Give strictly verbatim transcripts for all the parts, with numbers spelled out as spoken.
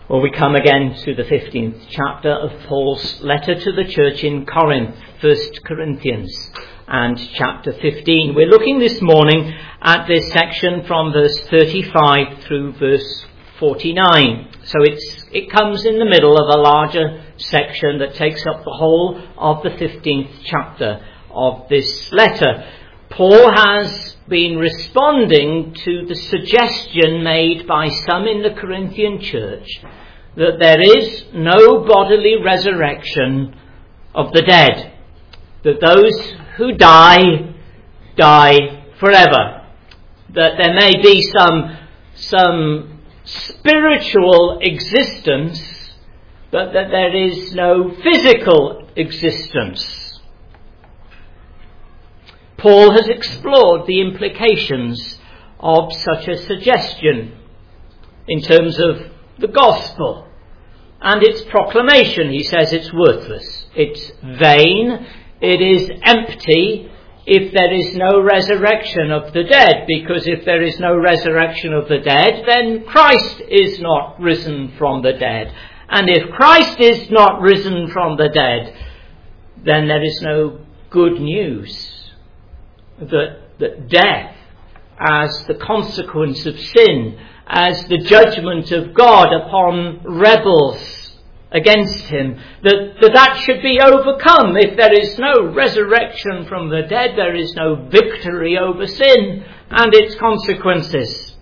Well, we come again to the fifteenth chapter of Paul's letter to the church in Corinth, First Corinthians, and chapter fifteen. We're looking this morning at this section from verse thirty-five through verse forty-nine. So it's it comes in the middle of a larger section that takes up the whole of the fifteenth chapter of this letter. Paul has been responding to the suggestion made by some in the Corinthian church that there is no bodily resurrection of the dead, that those who die, die forever, that there may be some, some spiritual existence, but that there is no physical existence. Paul has explored the implications of such a suggestion in terms of the gospel and its proclamation. He says it's worthless, it's vain, it is empty if there is no resurrection of the dead, because if there is no resurrection of the dead, then Christ is not risen from the dead. And if Christ is not risen from the dead, then there is no good news that, that death, as the consequence of sin, as the judgment of God upon rebels against him, that, that that should be overcome. If there is no resurrection from the dead, there is no victory over sin and its consequences.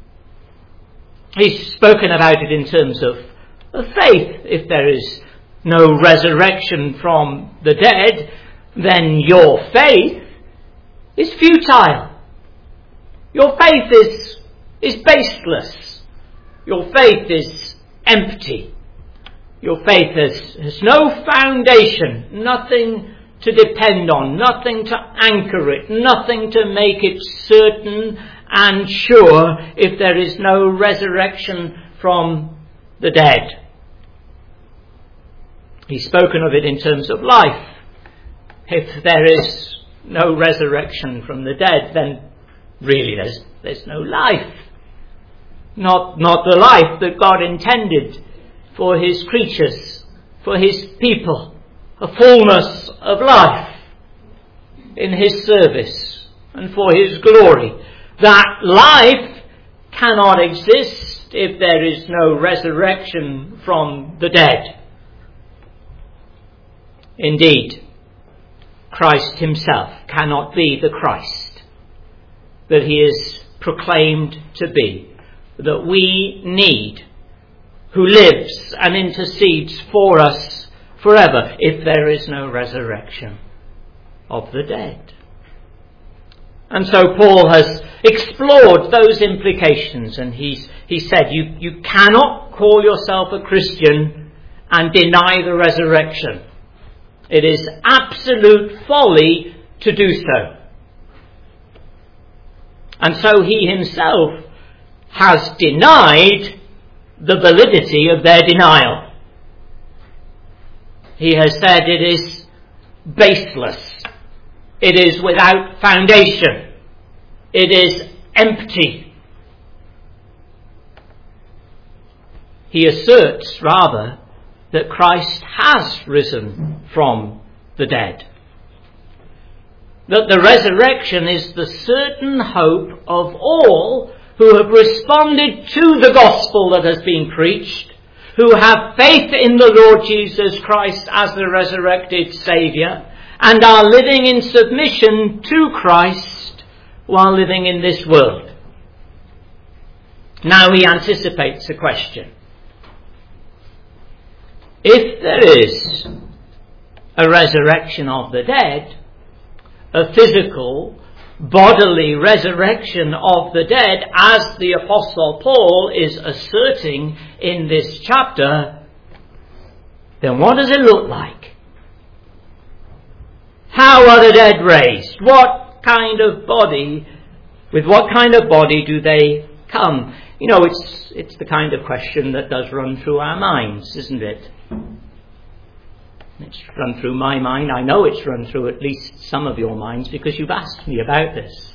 He's spoken about it in terms of, of faith. If there is no resurrection from the dead, then your faith is futile. Your faith is, is baseless. Your faith is empty. Your faith has, has no foundation, nothing to depend on, nothing to anchor it, nothing to make it certain and sure if there is no resurrection from the dead. He's spoken of it in terms of life. If there is no resurrection from the dead, then really there's there's no life. Not not the life that God intended for his creatures, for his people, a fullness of life in his service and for his glory. That life cannot exist if there is no resurrection from the dead. Indeed, Christ himself cannot be the Christ that he is proclaimed to be, that we need, who lives and intercedes for us forever, if there is no resurrection of the dead. And so Paul has explored those implications, and he's he said you, you cannot call yourself a Christian and deny the resurrection. It is absolute folly to do so. And so he himself has denied the validity of their denial. He has said it is baseless. It is without foundation. It is empty. He asserts, rather, that Christ has risen from the dead. That the resurrection is the certain hope of all who have responded to the gospel that has been preached, who have faith in the Lord Jesus Christ as the resurrected Saviour, and are living in submission to Christ while living in this world. Now he anticipates a question. If there is a resurrection of the dead, a physical, bodily resurrection of the dead, as the Apostle Paul is asserting in this chapter, then what does it look like? How are the dead raised? What kind of body, with what kind of body do they come? You know, it's it's the kind of question that does run through our minds, isn't it? It's run through my mind. I know it's run through at least some of your minds because you've asked me about this.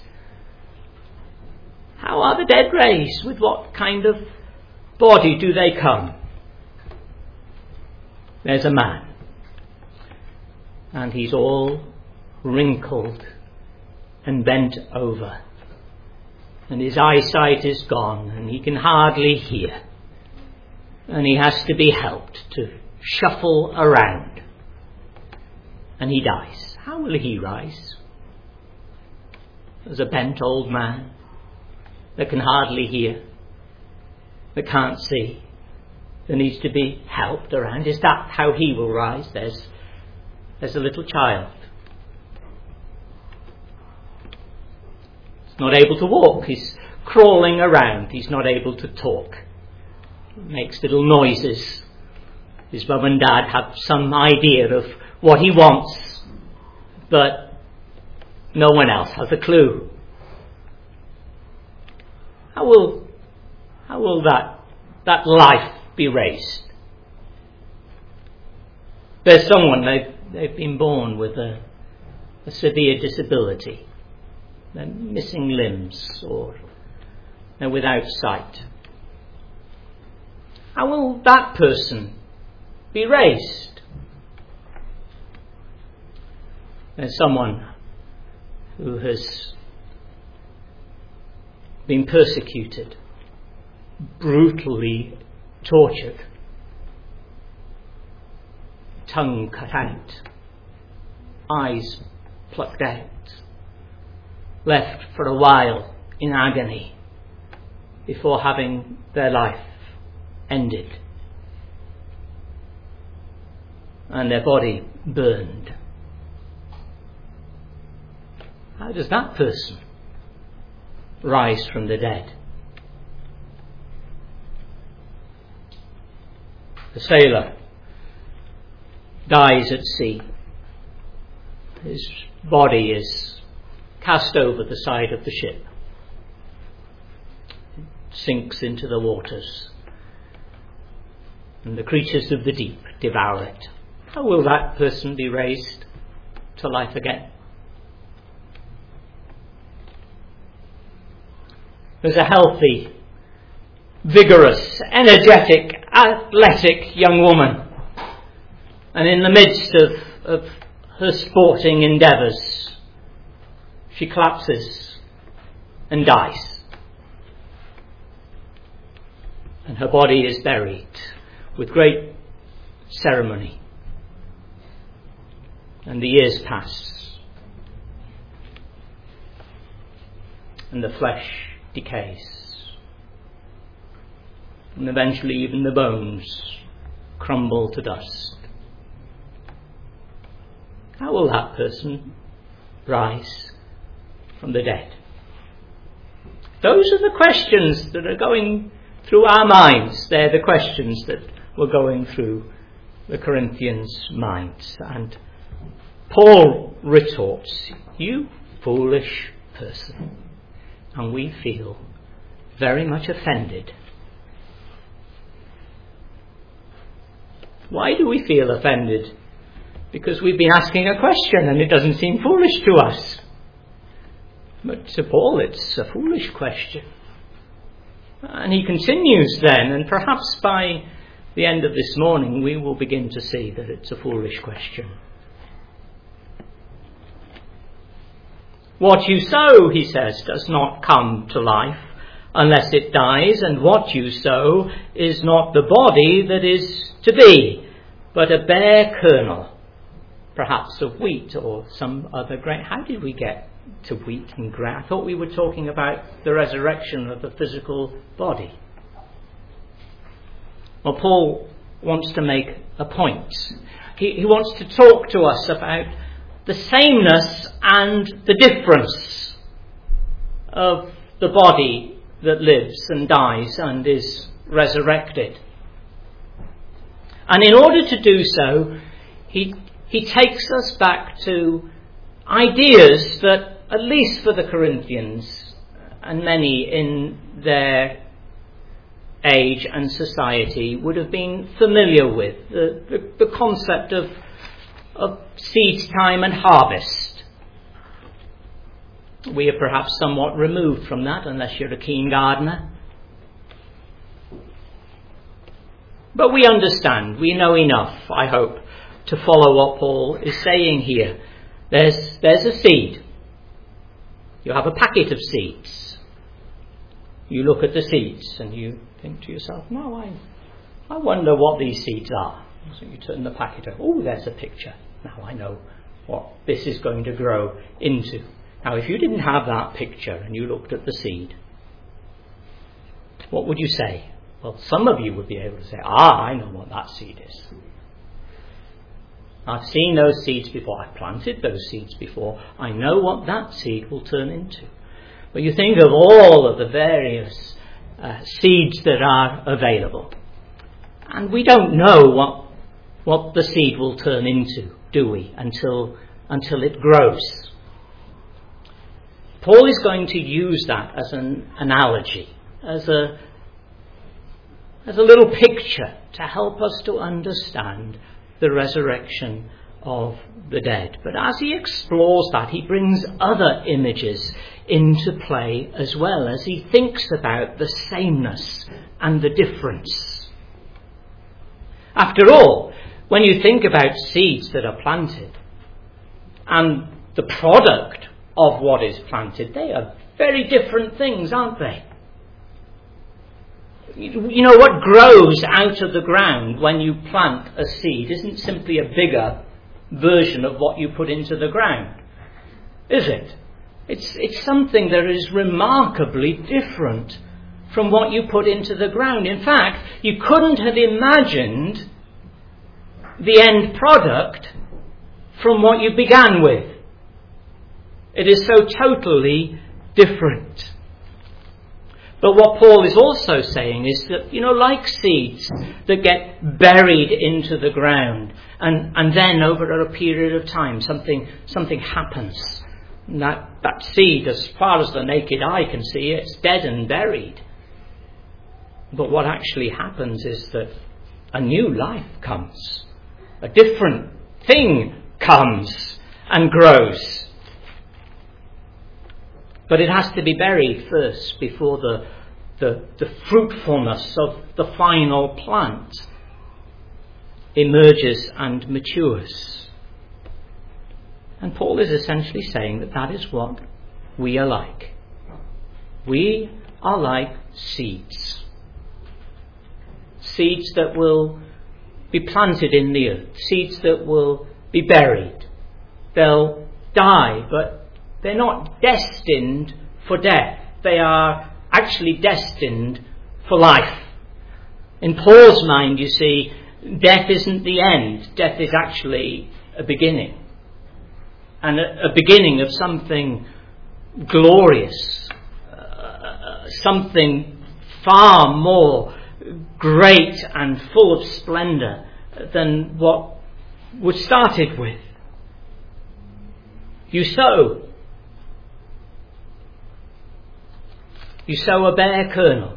How are the dead raised? With what kind of body do they come? there's a man, and he's all wrinkled and bent over, and his eyesight is gone, and he can hardly hear, and he has to be helped to shuffle around, and he dies. How will he rise? As a bent old man that can hardly hear, that can't see, that needs to be helped around. Is that how he will rise? There's, there's a little child. He's not able to walk. He's crawling around. He's not able to talk. He makes little noises. His mum and dad have some idea of what he wants, but no one else has a clue. How will, how will that, that life be raised? There's someone, they've, they've been born with a, a severe disability. They're missing limbs, or they're without sight. How will that person be raised? There's someone who has been persecuted, brutally tortured, tongue cut out, eyes plucked out, left for a while in agony before having their life ended, and their body burned. How does that person rise from the dead? The sailor dies at sea. His body is cast over the side of the ship. It sinks into the waters, and the creatures of the deep devour it. How will that person be raised to life again? There's a healthy, vigorous, energetic, athletic young woman, and in the midst of, of her sporting endeavours, she collapses and dies, and her body is buried with great ceremony, and the years pass, and the flesh decays, and eventually even the bones crumble to dust. How will that person rise from the dead? Those are the questions that are going through our minds. They're the questions that were going through the Corinthians' minds. And Paul retorts, "You foolish person." And we feel very much offended. Why do we feel offended? Because we've been asking a question and it doesn't seem foolish to us. But to Paul it's a foolish question. And he continues then, and perhaps by the end of this morning we will begin to see that it's a foolish question. What you sow, he says, does not come to life unless it dies, and what you sow is not the body that is to be, but a bare kernel, perhaps of wheat or some other grain. How did we get to wheat and grain? I thought we were talking about the resurrection of the physical body. Well, Paul wants to make a point. He, he wants to talk to us about the sameness and the difference of the body that lives and dies and is resurrected. And in order to do so, he, he takes us back to ideas that, at least for the Corinthians and many in their age and society, would have been familiar with. The, the, the concept of of seed time and harvest. We are perhaps somewhat removed from that, unless you're a keen gardener. But we understand, we know enough, I hope, to follow what Paul is saying here. There's, there's a seed. You have a packet of seeds. You look at the seeds and you think to yourself, no, I, I wonder what these seeds are. So you turn the packet over. Oh, there's a picture. Now I know what this is going to grow into. Now, if you didn't have that picture and you looked at the seed, what would you say? Well, some of you would be able to say, ah, I know what that seed is. I've seen those seeds before. I've planted those seeds before. I know what that seed will turn into. But you think of all of the various uh, seeds that are available. And we don't know what what the seed will turn into, do we, until until it grows. Paul is going to use that as an analogy, as a as a little picture to help us to understand the resurrection of the dead. But as he explores that, he brings other images into play as well, as he thinks about the sameness and the difference. After all, when you think about seeds that are planted and the product of what is planted, they are very different things, aren't they? You know, what grows out of the ground when you plant a seed isn't simply a bigger version of what you put into the ground, is it? It's, it's something that is remarkably different from what you put into the ground. In fact, you couldn't have imagined the end product from what you began with. It is so totally different. But what Paul is also saying is that, you know, like seeds that get buried into the ground and, and then over a period of time something something happens. And that, that seed, as far as the naked eye can see, it's dead and buried. But what actually happens is that a new life comes. A different thing comes and grows. But it has to be buried first before the, the, the fruitfulness of the final plant emerges and matures. And Paul is essentially saying that that is what we are like. We are like seeds. Seeds that will be planted in the earth. Seeds that will be buried. They'll die, but they're not destined for death. They are actually destined for life. In Paul's mind, you see, death isn't the end. Death is actually a beginning. And a, a beginning of something glorious. Uh, something far more great and full of splendour than what was started with. You sow. You sow a bare kernel,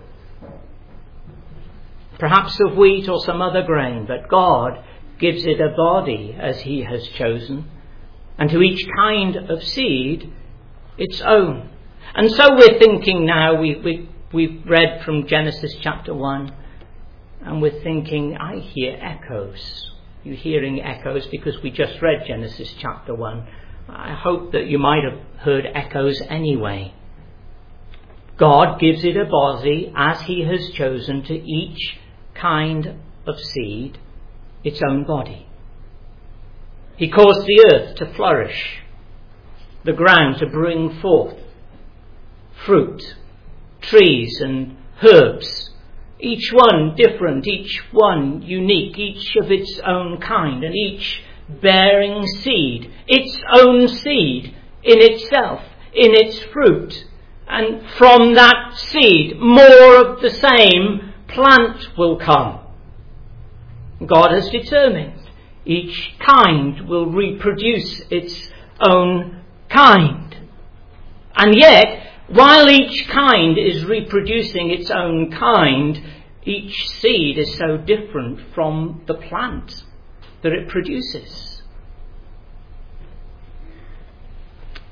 perhaps of wheat or some other grain, but God gives it a body as he has chosen, and to each kind of seed its own. And so we're thinking now, we, we, we've read from Genesis chapter one, and we're thinking, I hear echoes. You're hearing echoes because we just read Genesis chapter one. I hope that you might have heard echoes anyway. God gives it a body as he has chosen, to each kind of seed its own body. He caused the earth to flourish, the ground to bring forth fruit, trees and herbs, each one different, each one unique, each of its own kind, and each bearing seed, its own seed in itself, in its fruit. And from that seed, more of the same plant will come. God has determined each kind will reproduce its own kind. And yet, while each kind is reproducing its own kind, each seed is so different from the plant that it produces.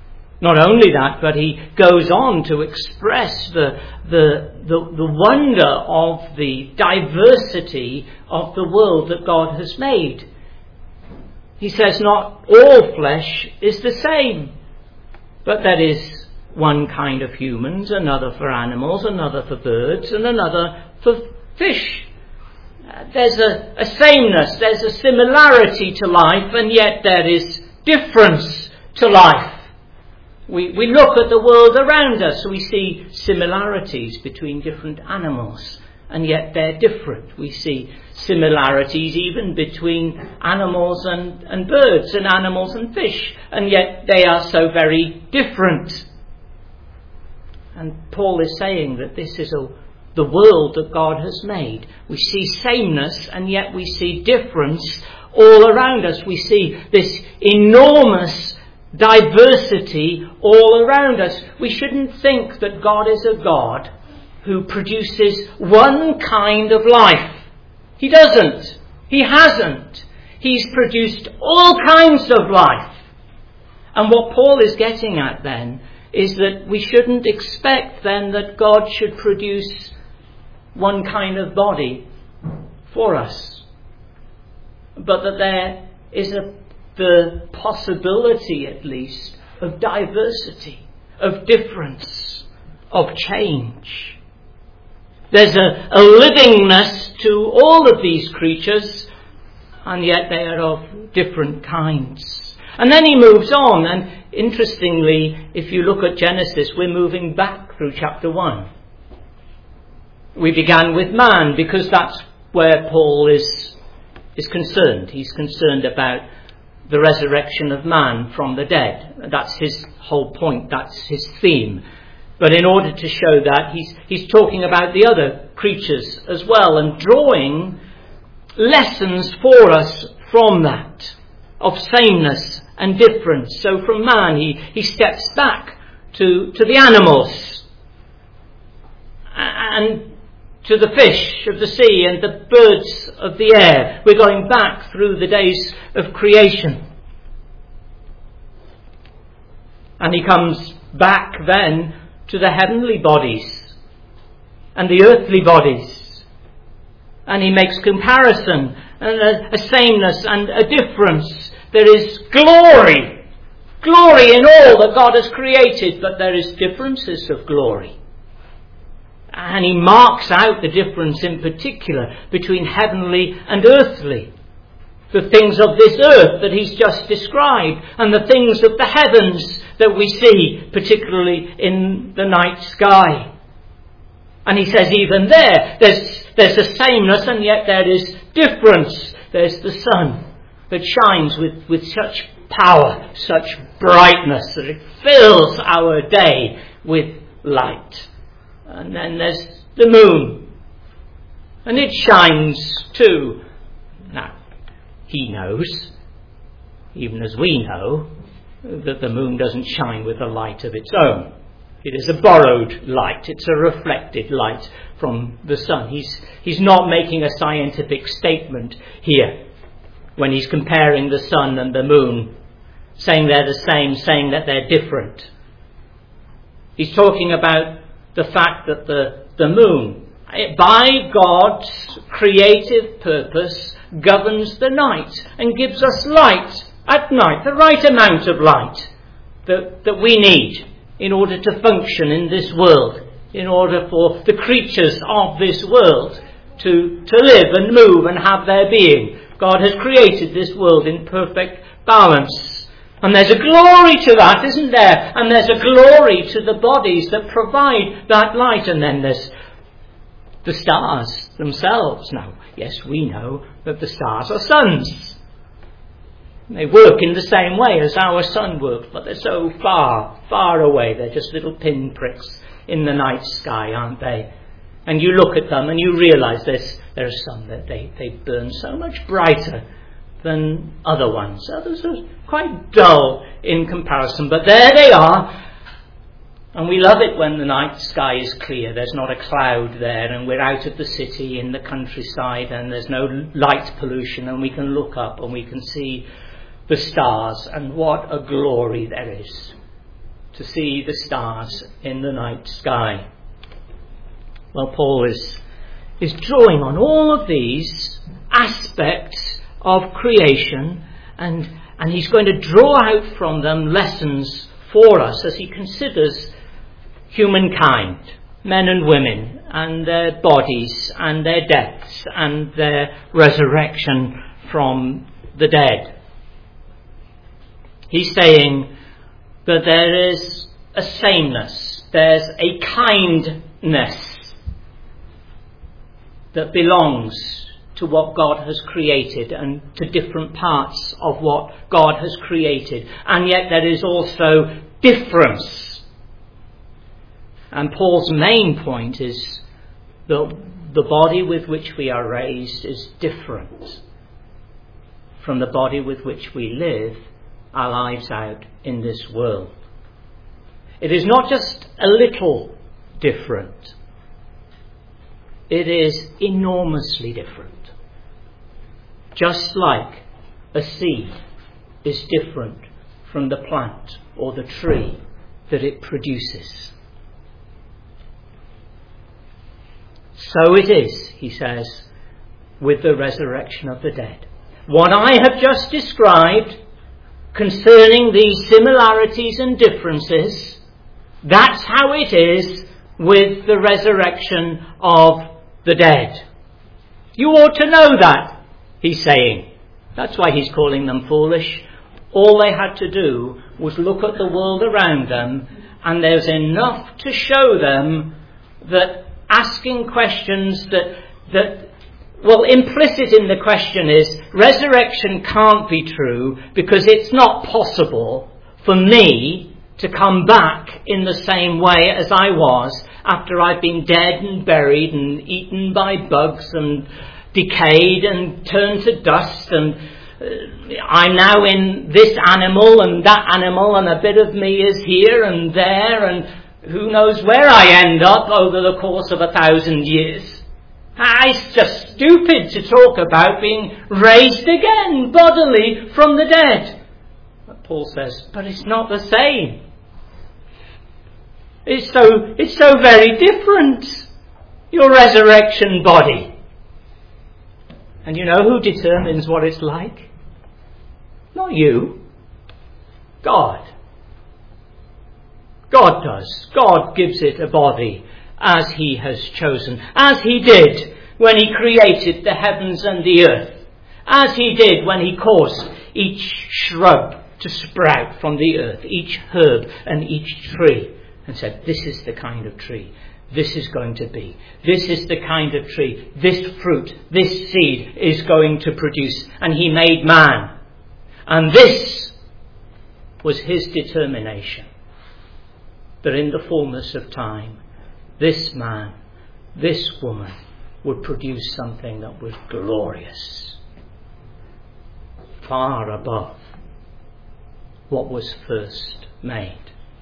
Not only that, but he goes on to express the, the, the, the wonder of the diversity of the world that God has made. He says not all flesh is the same, but there is one kind of humans, another for animals, another for birds, and another for fish. There's a, a sameness, there's a similarity to life, and yet there is difference to life. We, we look at the world around us, we see similarities between different animals, and yet they're different. We see similarities even between animals and, and birds, and animals and fish, and yet they are so very different. And Paul is saying that this is a, the world that God has made. We see sameness, and yet we see difference all around us. We see this enormous diversity all around us. We shouldn't think that God is a God who produces one kind of life. He doesn't. He hasn't. He's produced all kinds of life. And what Paul is getting at then is that we shouldn't expect then that God should produce one kind of body for us, but that there is a the possibility, at least, of diversity, of difference, of change. There's a, a livingness to all of these creatures, and yet they are of different kinds. And then he moves on, and interestingly, if you look at Genesis, we're moving back through chapter one. We began with man, because that's where Paul is, is concerned. He's concerned about the resurrection of man from the dead. That's his whole point. That's his theme. But in order to show that, he's, he's talking about the other creatures as well, and drawing lessons for us from that, of sameness and difference. So from man, he, he steps back to, to the animals, and to the fish of the sea and the birds of the air. We're going back through the days of creation. And he comes back then to the heavenly bodies and the earthly bodies. And he makes comparison and a, a sameness and a difference. There is glory, glory in all that God has created, but there is differences of glory. And he marks out the difference in particular between heavenly and earthly. The things of this earth that he's just described, and the things of the heavens that we see, particularly in the night sky. And he says even there, there's, there's a sameness, and yet there is difference. There's the sun that shines with, with such power, such brightness, that it fills our day with light. And then there's the moon, and it shines too. Now, he knows, even as we know, that the moon doesn't shine with a light of its own. It is a borrowed light. It's a reflected light from the sun. He's, he's not making a scientific statement here when he's comparing the sun and the moon, saying they're the same, saying that they're different. He's talking about the fact that the, the moon, by God's creative purpose, governs the night and gives us light at night, the right amount of light that, that we need in order to function in this world, in order for the creatures of this world to, to live and move and have their being. God has created this world in perfect balance. And there's a glory to that, isn't there? And there's a glory to the bodies that provide that light. And then there's the stars themselves. Now, yes, we know that the stars are suns. They work in the same way as our sun works, but they're so far, far away. They're just little pinpricks in the night sky, aren't they? And you look at them and you realise there's, there are some that they, they burn so much brighter than other ones. Others are quite dull in comparison, but there they are. And we love it when the night sky is clear. There's not a cloud there, and we're out of the city in the countryside, and there's no light pollution, and we can look up and we can see the stars, and what a glory there is. to see the stars in the night sky. Well, Paul is, is drawing on all of these aspects of creation, and, and he's going to draw out from them lessons for us as he considers humankind, men and women, and their bodies, and their deaths, and their resurrection from the dead. He's saying that there is a sameness, there's a kindness that belongs to what God has created and to different parts of what God has created. And yet there is also difference. And Paul's main point is that the body with which we are raised is different from the body with which we live our lives out in this world. It is not just a little different. It is enormously different. Just like a seed is different from the plant or the tree that it produces. So it is, he says, with the resurrection of the dead. What I have just described concerning these similarities and differences, that's how it is with the resurrection of the dead. You ought to know that, he's saying. That's why he's calling them foolish. All they had to do was look at the world around them, and there's enough to show them that asking questions that, that well, implicit in the question is, resurrection can't be true because it's not possible for me to come back in the same way as I was after I've been dead and buried and eaten by bugs and decayed and turned to dust, and uh, I'm now in this animal and that animal, and a bit of me is here and there, and who knows where I end up over the course of a thousand years. It's just stupid to talk about being raised again bodily from the dead. But Paul says, but it's not the same. It's so, it's so very different, your resurrection body. And you know who determines what it's like? Not you. God. God does. God gives it a body as he has chosen. As he did when he created the heavens and the earth. As he did when he caused each shrub to sprout from the earth, each herb and each tree, and said, this is the kind of tree this is going to be. This is the kind of tree, this fruit, this seed is going to produce. And he made man. And this was his determination, that in the fullness of time, this man, this woman would produce something that was glorious, far above what was first made.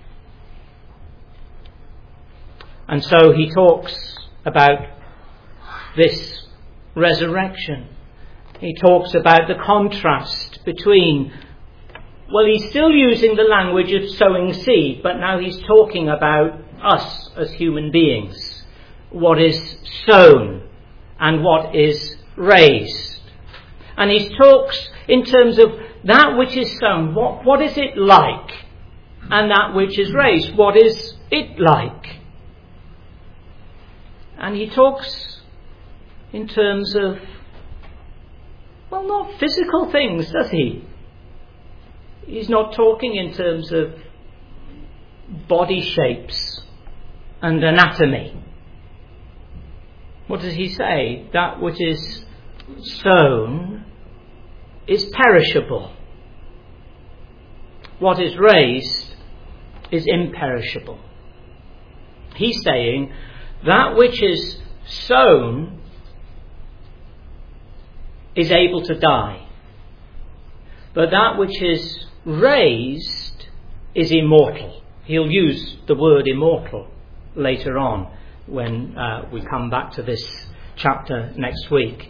And so he talks about this resurrection. He talks about the contrast between, well, he's still using the language of sowing seed, but now he's talking about us as human beings. What is sown and what is raised. And he talks in terms of that which is sown. What, what is it like? And that which is raised. What is it like? And he talks in terms of, well, not physical things, does he? He's not talking in terms of body shapes and anatomy. What does he say? That which is sown is perishable. What is raised is imperishable. He's saying that which is sown is able to die, but that which is raised is immortal. He'll use the word immortal later on when uh, we come back to this chapter next week.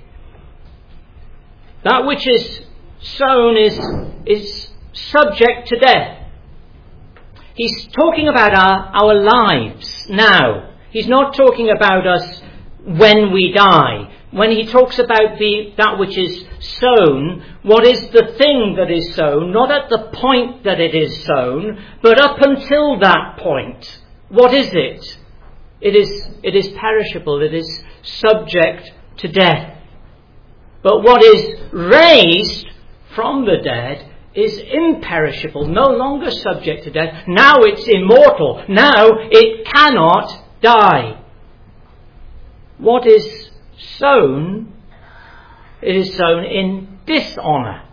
That which is sown is, is subject to death. he's talking about our, our lives now. He's not talking about us when we die. When he talks about the that which is sown, what is the thing that is sown? Not at the point that it is sown, but up until that point. What is it? It is, it is perishable. It is subject to death. But what is raised from the dead is imperishable, no longer subject to death. Now it's immortal. Now it cannot die. What is sown, it is sown in dishonour.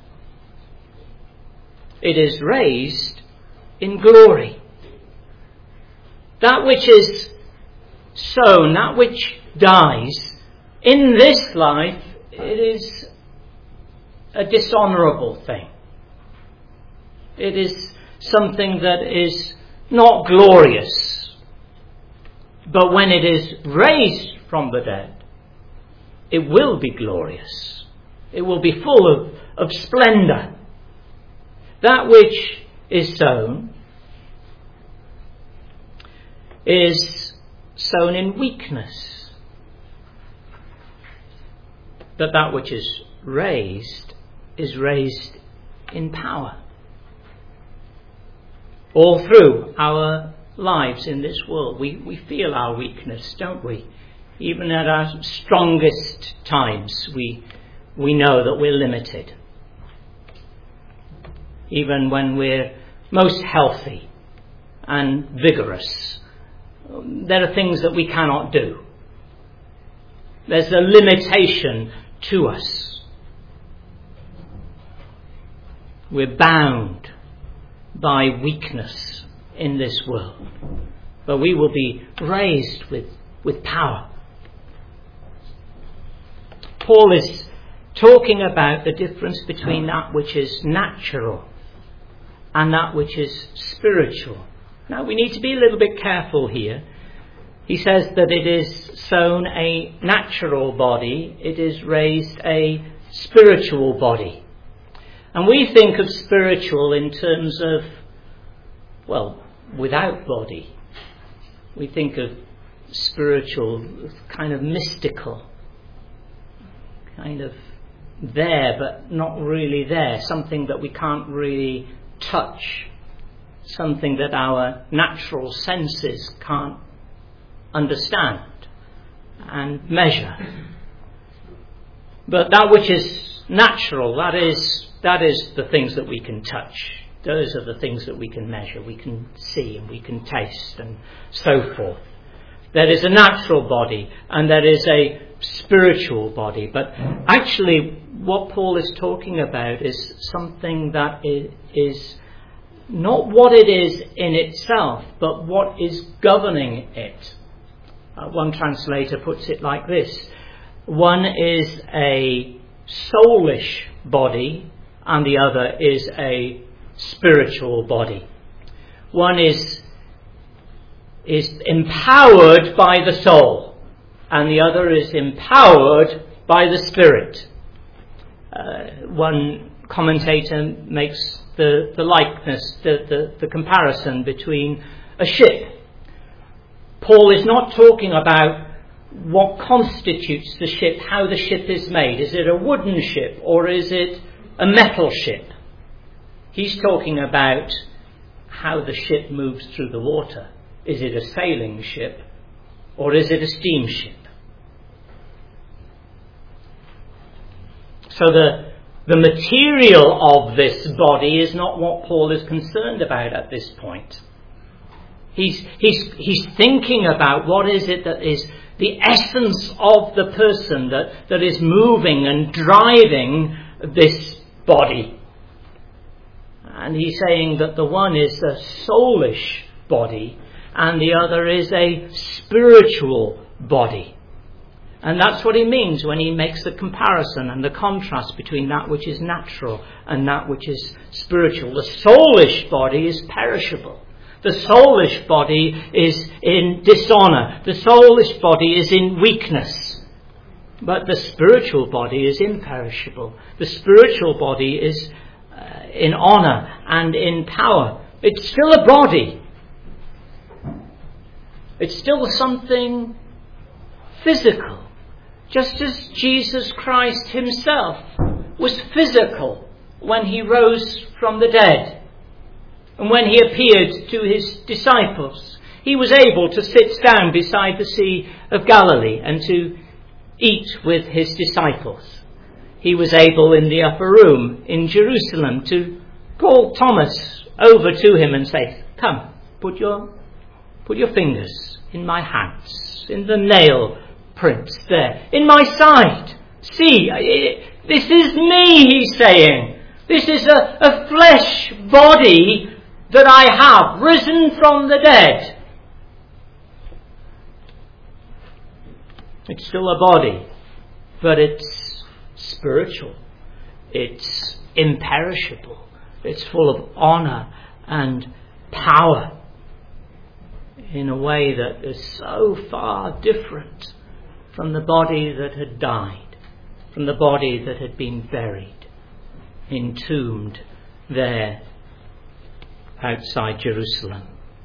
It is raised in glory. That which is sown, that which dies, in this life, it is a dishonourable thing. It is something that is not glorious. But when it is raised from the dead, it will be glorious. It will be full of, of splendour. That which is sown is sown in weakness. But that which is raised is raised in power. All through our lives in this world, we, we feel our weakness, don't we? Even at our strongest times, we we know that we're limited. Even when we're most healthy and vigorous, there are things that we cannot do. There's a limitation to us. We're bound by weakness in this world. But we will be raised with, with power. Paul is talking about the difference between that which is natural and that which is spiritual. Now we need to be a little bit careful here. He says that it is sown a natural body, it is raised a spiritual body. And we think of spiritual in terms of, well, without body. We think of spiritual kind of mystical, kind of there but not really there, something that we can't really touch, something that our natural senses can't understand and measure. But that which is natural, that is that is the things that we can touch. Those are the things that we can measure, we can see and we can taste and so forth. There is a natural body and there is a spiritual body. But actually what Paul is talking about is something that is not what it is in itself, but what is governing it. Uh, one translator puts it like this. One is a soulish body and the other is a spiritual body. One is is empowered by the soul and the other is empowered by the spirit. Uh, one commentator makes the, the likeness, the, the, the comparison between a ship. Paul is not talking about what constitutes the ship, how the ship is made. Is it a wooden ship or is it a metal ship? He's talking about how the ship moves through the water. Is it a sailing ship or is it a steamship? So the, the material of this body is not what Paul is concerned about at this point. He's, he's, he's thinking about what is it that is the essence of the person that, that is moving and driving this body. And he's saying that the one is a soulish body and the other is a spiritual body. And that's what he means when he makes the comparison and the contrast between that which is natural and that which is spiritual. The soulish body is perishable. The soulish body is in dishonour. The soulish body is in weakness. But the spiritual body is imperishable. The spiritual body is uh, in honour and in power. It's still a body. It's still something physical. Just as Jesus Christ himself was physical when he rose from the dead. And when he appeared to his disciples, he was able to sit down beside the Sea of Galilee and to eat with his disciples. He was able in the upper room in Jerusalem to call Thomas over to him and say, "Come, put your, put your fingers in my hands, in the nail prints there, in my side. See, this is me," he's saying. "This is a, a flesh body that I have, risen from the dead." It's still a body, but it's spiritual. It's imperishable. It's full of honour and power in a way that is so far different from the body that had died, from the body that had been buried, entombed there outside Jerusalem.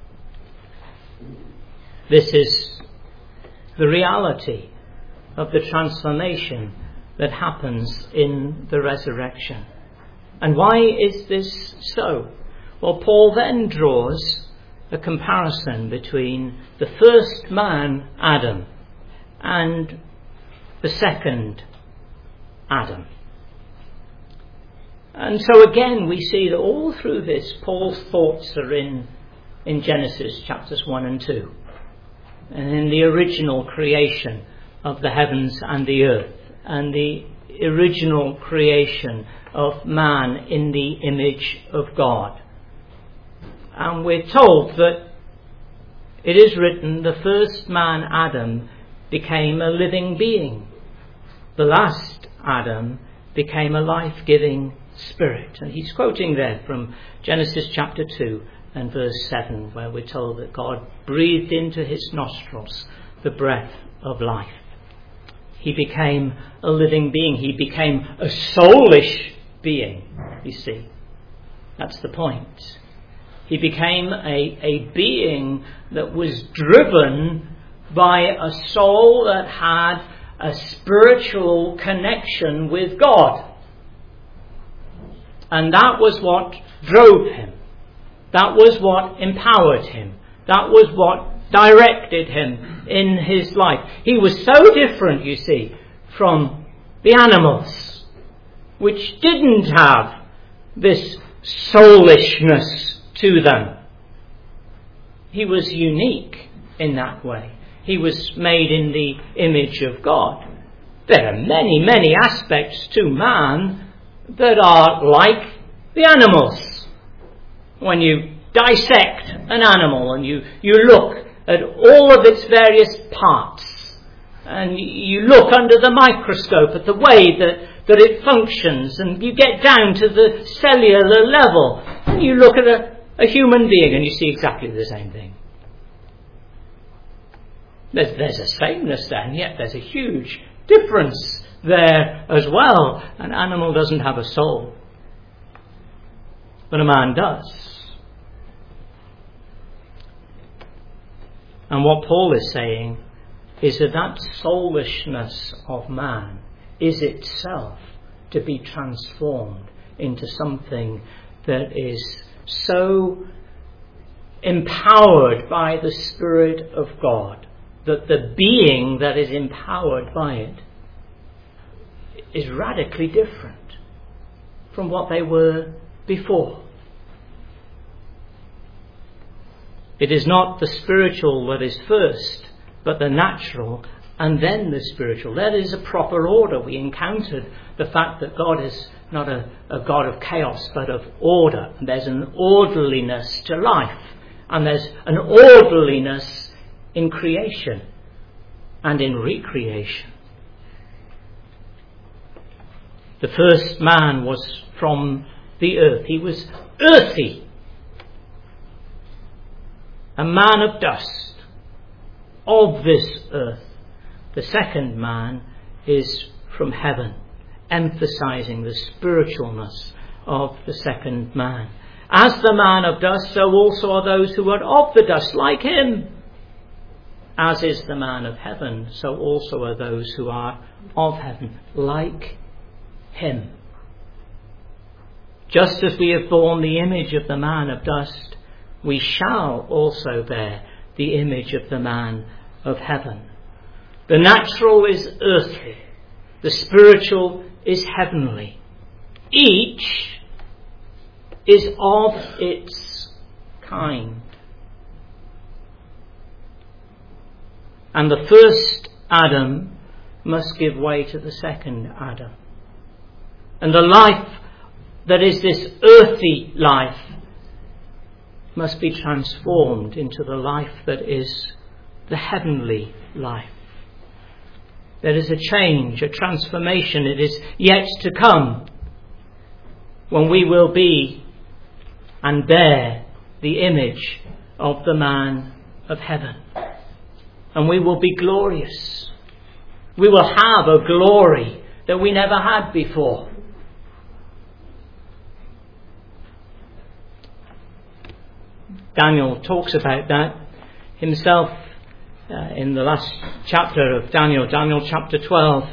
This is the reality of the transformation that happens in the resurrection. And why is this so? Well, Paul then draws a comparison between the first man, Adam, and the second Adam. And so again we see that all through this Paul's thoughts are in, in Genesis chapters one and two. And in the original creation of the heavens and the earth, and the original creation of man in the image of God. And we're told that it is written, the first man, Adam, became a living being. The last Adam became a life-giving spirit. And he's quoting there from Genesis chapter two and verse seven, where we're told that God breathed into his nostrils the breath of life. He became a living being. He became a soulish being, you see. That's the point. He became a, a being that was driven by a soul that had a spiritual connection with God. And that was what drove him. That was what empowered him. That was what directed him in his life. He was so different, you see, from the animals, which didn't have this soulishness to them. He was unique in that way. He was made in the image of God. There are many, many aspects to man that are like the animals. When you dissect an animal and you, you look at all of its various parts, and you look under the microscope at the way that, that it functions, and you get down to the cellular level, and you look at a, a human being and you see exactly the same thing. There's, there's a sameness there, and yet there's a huge difference there as well. An animal doesn't have a soul, but a man does. And what Paul is saying is that that soulishness of man is itself to be transformed into something that is so empowered by the Spirit of God that the being that is empowered by it is radically different from what they were before. It is not the spiritual that is first, but the natural and then the spiritual. That is a proper order. We encountered the fact that God is not a, a God of chaos, but of order. And there's an orderliness to life, and there's an orderliness in creation and in recreation. The first man was from the earth. He was earthy. A man of dust, of this earth. The second man is from heaven, emphasizing the spiritualness of the second man. As the man of dust, so also are those who are of the dust, like him. as is the man of heaven, so also are those who are of heaven, like him. Just as we have borne the image of the man of dust, we shall also bear the image of the man of heaven. The natural is earthly, the spiritual is heavenly. Each is of its kind. And the first Adam must give way to the second Adam. And the life that is this earthy life must be transformed into the life that is the heavenly life. There is a change, a transformation. It is yet to come when we will be and bear the image of the man of heaven. And we will be glorious. We will have a glory that we never had before. Daniel talks about that himself uh, in the last chapter of Daniel, Daniel chapter twelve.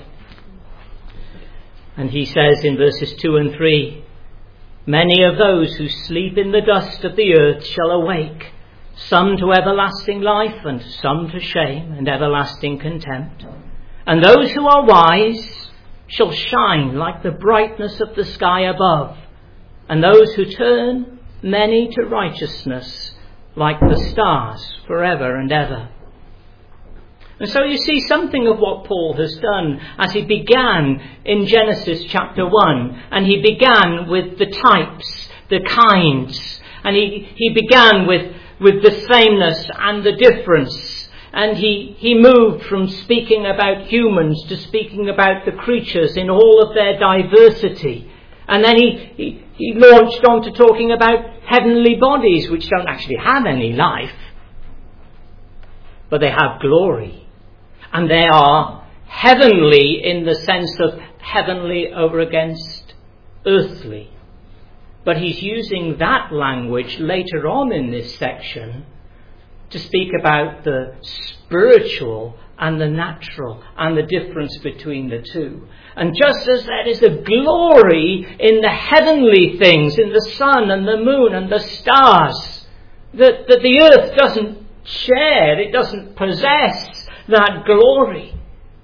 And he says in verses two and three, "Many of those who sleep in the dust of the earth shall awake, some to everlasting life and some to shame and everlasting contempt. And those who are wise shall shine like the brightness of the sky above, and those who turn many to righteousness like the stars forever and ever." And so you see something of what Paul has done as he began in Genesis chapter one. And he began with the types, the kinds. And he, he began with, with the sameness and the difference. And he, he moved from speaking about humans to speaking about the creatures in all of their diversity. And then he, he, he launched on to talking about heavenly bodies, which don't actually have any life, but they have glory. And they are heavenly in the sense of heavenly over against earthly. But he's using that language later on in this section to speak about the spiritual and the natural and the difference between the two. And just as there is a glory in the heavenly things, in the sun and the moon and the stars, that, that the earth doesn't share, it doesn't possess that glory,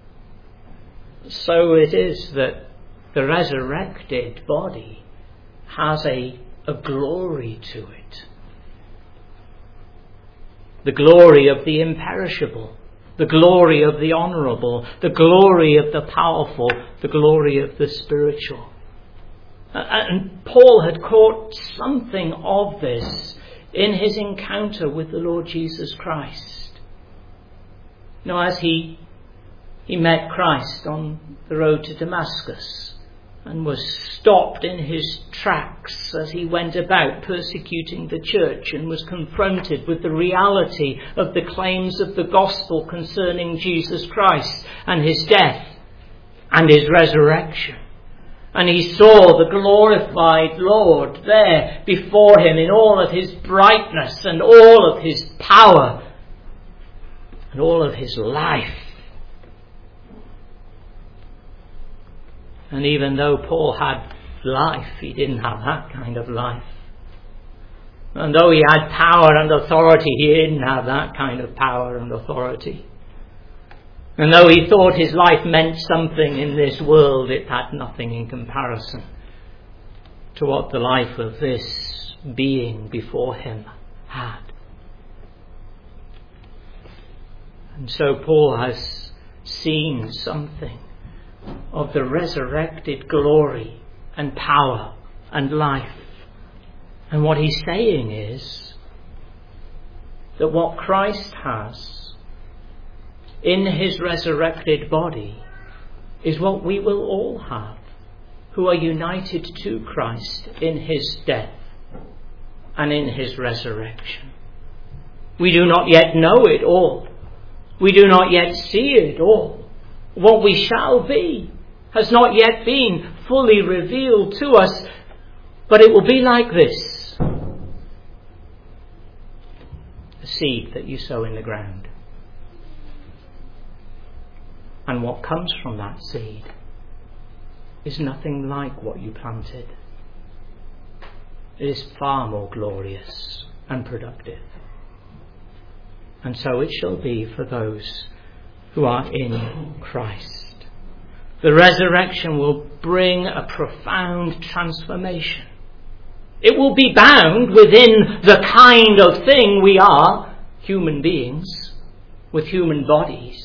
so it is that the resurrected body has a, a glory to it. The glory of the imperishable, the glory of the honourable, the glory of the powerful, the glory of the spiritual. And Paul had caught something of this in his encounter with the Lord Jesus Christ. You know, as he, he met Christ on the road to Damascus and was stopped in his tracks as he went about persecuting the church and was confronted with the reality of the claims of the gospel concerning Jesus Christ and his death and his resurrection. And he saw the glorified Lord there before him in all of his brightness and all of his power and all of his life. And even though Paul had life, he didn't have that kind of life. And though he had power and authority, he didn't have that kind of power and authority. And though he thought his life meant something in this world, it had nothing in comparison to what the life of this being before him had. And so Paul has seen something of the resurrected glory and power and life. And what he's saying is that what Christ has in his resurrected body is what we will all have, who are united to Christ in his death and in his resurrection. We do not yet know it all. We do not yet see it all. What we shall be has not yet been fully revealed to us, but it will be like this: a seed that you sow in the ground. And what comes from that seed is nothing like what you planted. It is far more glorious and productive. And so it shall be for those who are in Christ. The resurrection will bring a profound transformation. It will be bound within the kind of thing we are, human beings, with human bodies.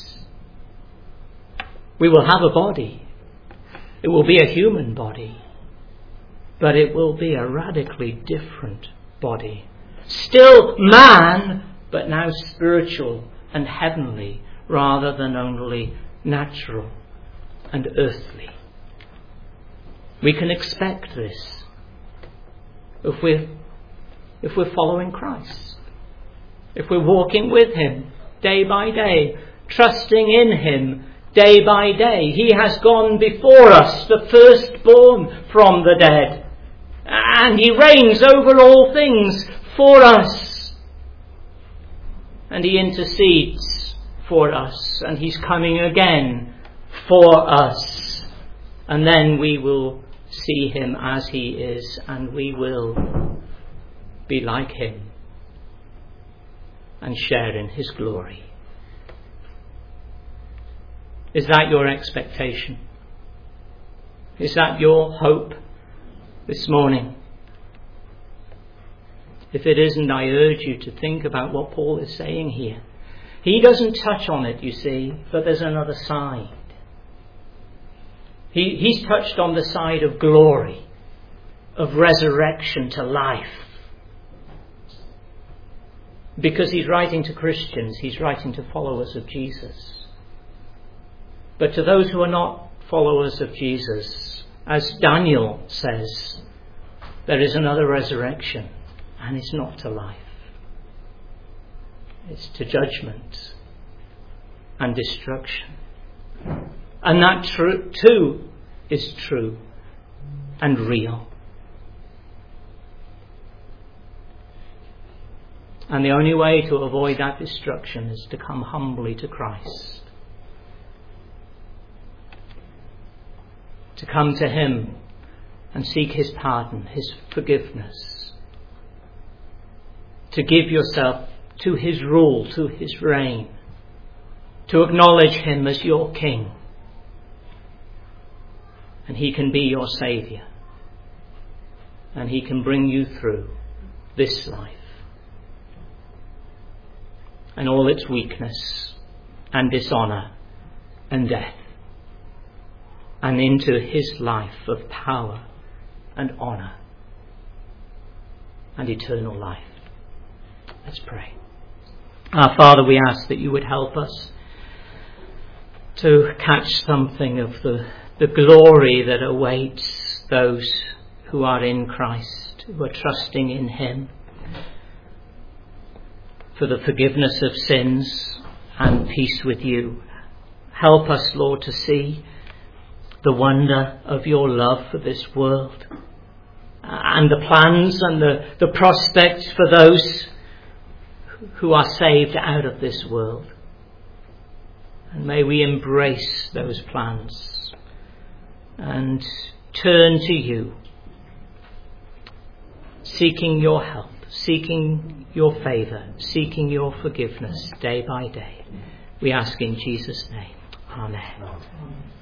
We will have a body. It will be a human body. But it will be a radically different body. Still man, but now spiritual and heavenly, rather than only natural and earthly. We can expect this if we're, if we're following Christ. If we're walking with him day by day, trusting in him day by day. He has gone before us, the firstborn from the dead. And he reigns over all things for us. And he intercedes for us. And he's coming again for us. And then we will see him as he is, and we will be like him and share in his glory. Is that your expectation? Is that your hope this morning? If it isn't, I urge you to think about what Paul is saying here. He doesn't touch on it, you see, but there's another side. He, he's touched on the side of glory, of resurrection to life. Because he's writing to Christians, he's writing to followers of Jesus. But to those who are not followers of Jesus, as Daniel says, there is another resurrection, and it's not to life. It's to judgment and destruction. And that tr- too is true and real. And the only way to avoid that destruction is to come humbly to Christ. To come to him and seek his pardon, his forgiveness. To give yourself to his rule, to his reign. To acknowledge him as your king. And he can be your saviour. And he can bring you through this life and all its weakness and dishonour and death, and into his life of power and honour and eternal life. Let's pray. Our Father, we ask that you would help us to catch something of the, the glory that awaits those who are in Christ, who are trusting in him, for the forgiveness of sins and peace with you. Help us, Lord, to see the wonder of your love for this world and the plans and the, the prospects for those who are saved out of this world. And may we embrace those plans and turn to you, seeking your help, seeking your favour, seeking your forgiveness day by day. We ask in Jesus' name. Amen.